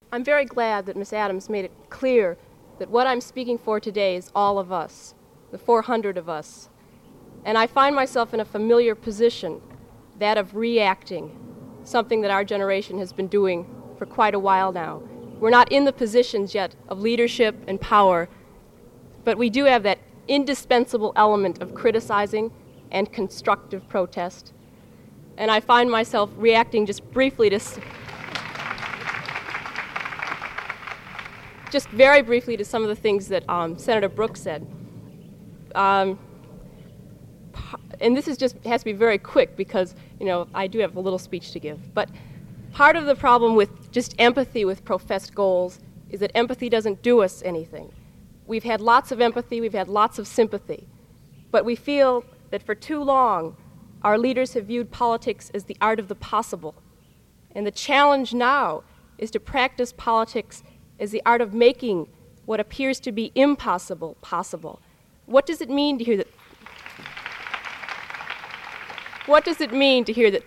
I'm very glad that Ms. Adams made it clear that what I'm speaking for today is all of us, the 400 of us. And I find myself in a familiar position, that of reacting, something that our generation has been doing for quite a while now. We're not in the positions yet of leadership and power, but we do have that indispensable element of criticizing and constructive protest. And I find myself reacting just briefly to just very briefly to some of the things that Senator Brooks said. And this is just has to be very quick because, I do have a little speech to give. But part of the problem with just empathy with professed goals is that empathy doesn't do us anything. We've had lots of empathy, we've had lots of sympathy, but we feel that for too long our leaders have viewed politics as the art of the possible. And the challenge now is to practice politics as the art of making what appears to be impossible possible. What does it mean to hear that? What does it mean to hear that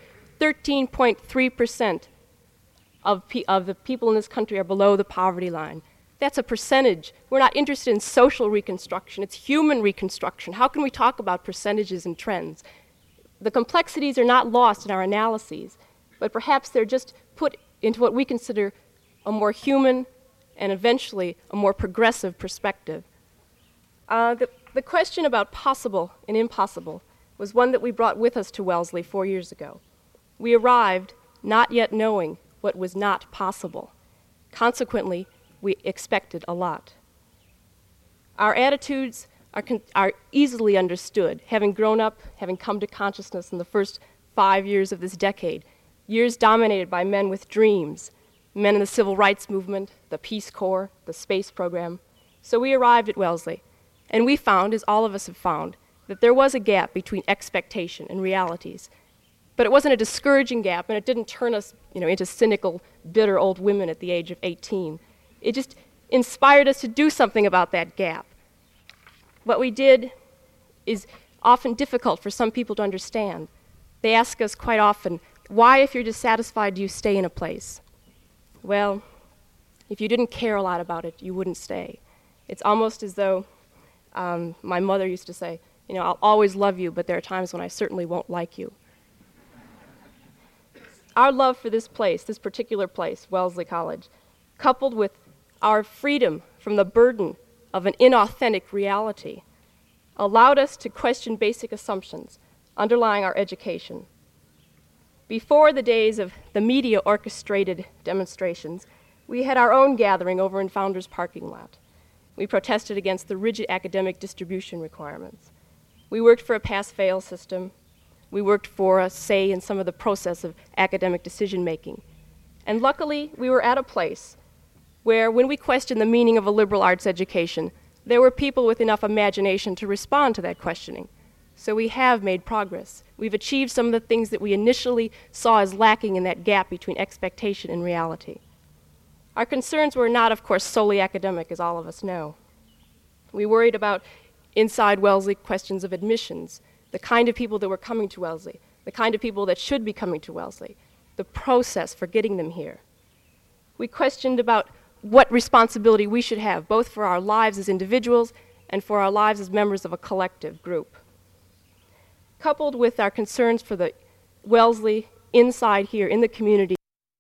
13.3% of the people in this country are below the poverty line? That's a percentage. We're not interested in social reconstruction. It's human reconstruction. How can we talk about percentages and trends? The complexities are not lost in our analyses, but perhaps they're just put into what we consider a more human and eventually a more progressive perspective. The question about possible and impossible was one that we brought with us to Wellesley 4 years ago. We arrived not yet knowing what was not possible. Consequently, we expected a lot. Our attitudes are easily understood, having grown up, having come to consciousness in the first 5 years of this decade, years dominated by men with dreams, men in the civil rights movement, the Peace Corps, the space program. So we arrived at Wellesley, and we found, as all of us have found, that there was a gap between expectation and realities. But it wasn't a discouraging gap, and it didn't turn us, into cynical, bitter old women at the age of 18. It just inspired us to do something about that gap. What we did is often difficult for some people to understand. They ask us quite often, why, if you're dissatisfied, do you stay in a place? Well, if you didn't care a lot about it, you wouldn't stay. It's almost as though my mother used to say, I'll always love you, but there are times when I certainly won't like you. Our love for this place, this particular place, Wellesley College, coupled with our freedom from the burden of an inauthentic reality, allowed us to question basic assumptions underlying our education. Before the days of the media-orchestrated demonstrations, we had our own gathering over in Founders parking lot. We protested against the rigid academic distribution requirements. We worked for a pass-fail system. We worked for a say in some of the process of academic decision-making. And luckily, we were at a place where, when we questioned the meaning of a liberal arts education, there were people with enough imagination to respond to that questioning. So we have made progress. We've achieved some of the things that we initially saw as lacking in that gap between expectation and reality. Our concerns were not, of course, solely academic, as all of us know. We worried about inside Wellesley questions of admissions, the kind of people that were coming to Wellesley, the kind of people that should be coming to Wellesley, the process for getting them here. We questioned about what responsibility we should have, both for our lives as individuals and for our lives as members of a collective group. Coupled with our concerns for the Wellesley inside here in the community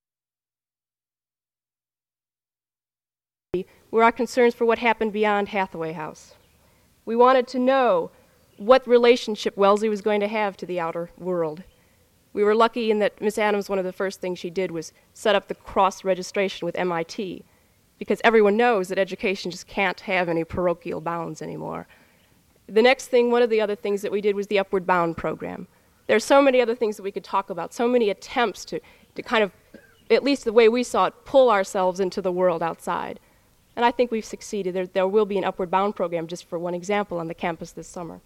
were our concerns for what happened beyond Hathaway House. We wanted to know what relationship Wellesley was going to have to the outer world. We were lucky in that Ms. Adams, one of the first things she did was set up the cross-registration with MIT, because everyone knows that education just can't have any parochial bounds anymore. The next thing, one of the other things that we did was the Upward Bound program. There are so many other things that we could talk about, so many attempts to kind of, at least the way we saw it, pull ourselves into the world outside. And I think we've succeeded. There will be an Upward Bound program, just for one example, on the campus this summer.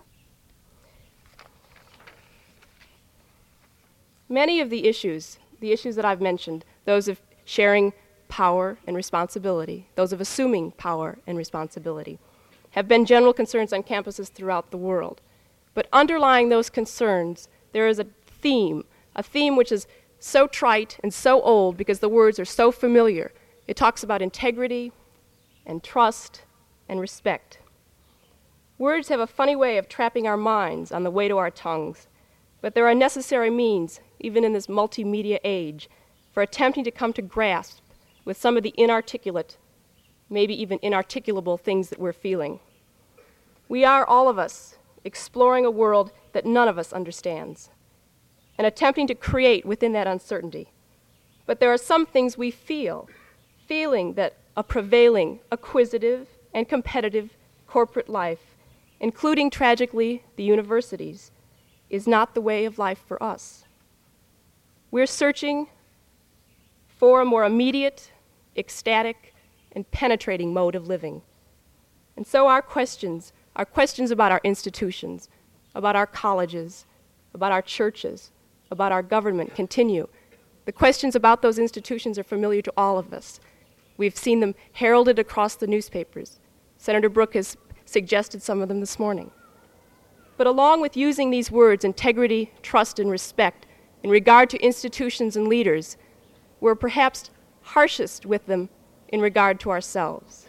Many of the issues that I've mentioned, those of sharing power and responsibility, those of assuming power and responsibility, have been general concerns on campuses throughout the world. But underlying those concerns, there is a theme which is so trite and so old because the words are so familiar, It talks about integrity and trust and respect. Words have a funny way of trapping our minds on the way to our tongues, but there are necessary means, even in this multimedia age, for attempting to come to grasp with some of the inarticulate, maybe even inarticulable things that we're feeling. We are, all of us, exploring a world that none of us understands, and attempting to create within that uncertainty. But there are some things we feel, feeling that a prevailing, acquisitive, and competitive corporate life, including, tragically, the universities, is not the way of life for us. We're searching for a more immediate, ecstatic, and penetrating mode of living. And so our questions about our institutions, about our colleges, about our churches, about our government continue. The questions about those institutions are familiar to all of us. We've seen them heralded across the newspapers. Senator Brooke has suggested some of them this morning. But along with using these words, integrity, trust, and respect, in regard to institutions and leaders, we're perhaps harshest with them in regard to ourselves.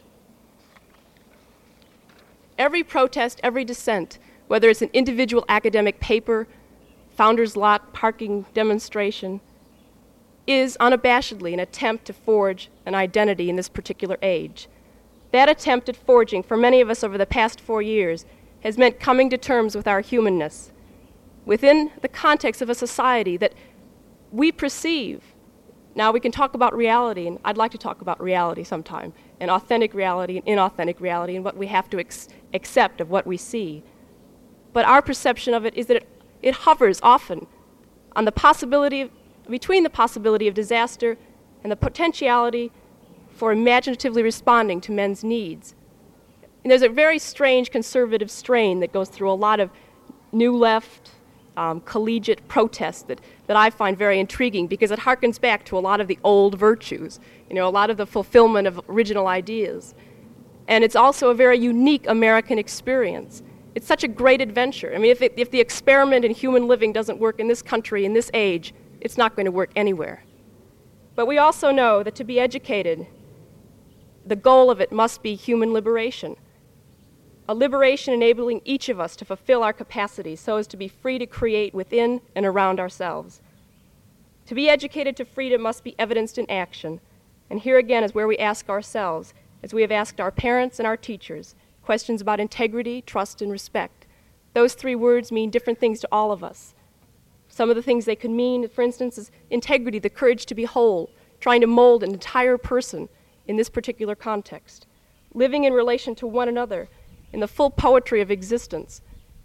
Every protest, every dissent, whether it's an individual academic paper, founder's lot, parking demonstration, is unabashedly an attempt to forge an identity in this particular age. That attempt at forging, for many of us over the past 4 years, has meant coming to terms with our humanness within the context of a society that we perceive. Now we can talk about reality, and I'd like to talk about reality sometime, and authentic reality and inauthentic reality, and what we have to accept of what we see. But our perception of it is that it hovers often on the possibility between the possibility of disaster and the potentiality for imaginatively responding to men's needs. And there's a very strange conservative strain that goes through a lot of new left, collegiate protests that I find very intriguing, because it harkens back to a lot of the old virtues, a lot of the fulfillment of original ideas. And it's also a very unique American experience. It's such a great adventure. I mean, if the experiment in human living doesn't work in this country, in this age, it's not going to work anywhere. But we also know that to be educated, the goal of it must be human liberation. A liberation enabling each of us to fulfill our capacities so as to be free to create within and around ourselves. To be educated to freedom must be evidenced in action. And here again is where we ask ourselves, as we have asked our parents and our teachers, questions about integrity, trust, and respect. Those 3 words mean different things to all of us. Some of the things they could mean, for instance, is integrity, the courage to be whole, trying to mold an entire person in this particular context, living in relation to one another in the full poetry of existence.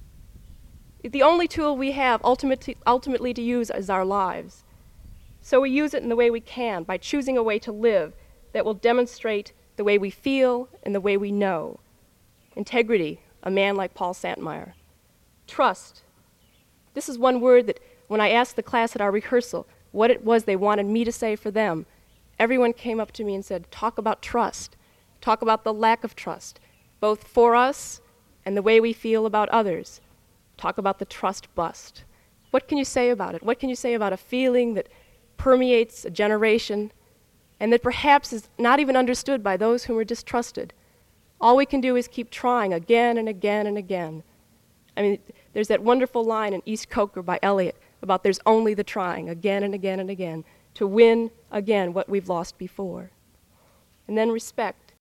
The only tool we have ultimately to use is our lives. So we use it in the way we can, by choosing a way to live that will demonstrate the way we feel and the way we know. Integrity, a man like Paul Santmeyer. Trust. This is one word that when I asked the class at our rehearsal what it was they wanted me to say for them, everyone came up to me and said, talk about trust. Talk about the lack of trust, both for us and the way we feel about others. Talk about the trust bust. What can you say about it? What can you say about a feeling that permeates a generation and that perhaps is not even understood by those whom are distrusted? All we can do is keep trying again and again and again. I mean, there's that wonderful line in East Coker by Eliot about there's only the trying again and again and again to win again what we've lost before. And then respect.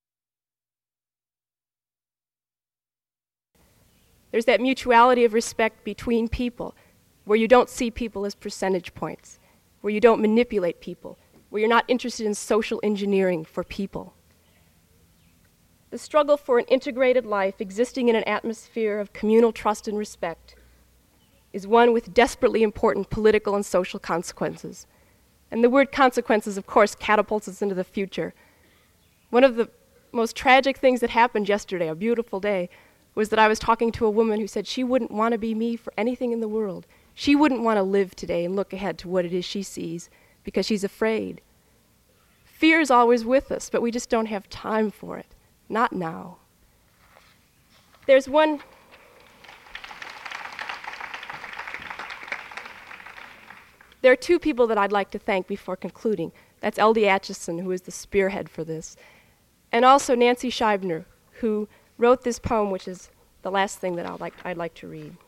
There's that mutuality of respect between people, where you don't see people as percentage points, where you don't manipulate people, where you're not interested in social engineering for people. The struggle for an integrated life existing in an atmosphere of communal trust and respect is one with desperately important political and social consequences. And the word consequences, of course, catapults us into the future. One of the most tragic things that happened yesterday, a beautiful day, was that I was talking to a woman who said she wouldn't want to be me for anything in the world. She wouldn't want to live today and look ahead to what it is she sees because she's afraid. Fear is always with us, but we just don't have time for it. Not now. There's one There are two people that I'd like to thank before concluding. That's L.D. Acheson, who is the spearhead for this, and also Nancy Scheibner, who wrote this poem, which is the last thing that I'd like to read.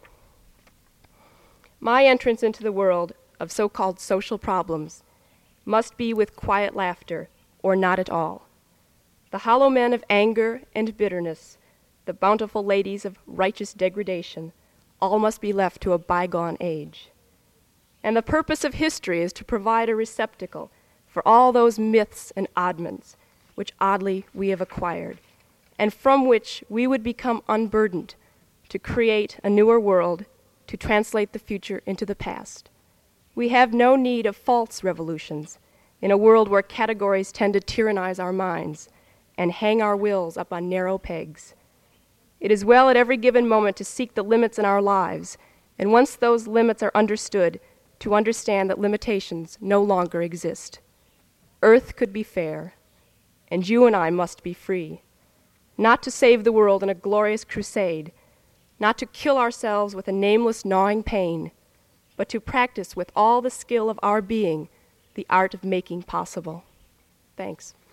My entrance into the world of so-called social problems must be with quiet laughter or not at all. The hollow men of anger and bitterness, the bountiful ladies of righteous degradation, all must be left to a bygone age. And the purpose of history is to provide a receptacle for all those myths and oddments which oddly we have acquired, and from which we would become unburdened to create a newer world, to translate the future into the past. We have no need of false revolutions in a world where categories tend to tyrannize our minds and hang our wills up on narrow pegs. It is well at every given moment to seek the limits in our lives, and once those limits are understood, to understand that limitations no longer exist. Earth could be fair, and you and I must be free, not to save the world in a glorious crusade, not to kill ourselves with a nameless gnawing pain, but to practice with all the skill of our being the art of making possible. Thanks.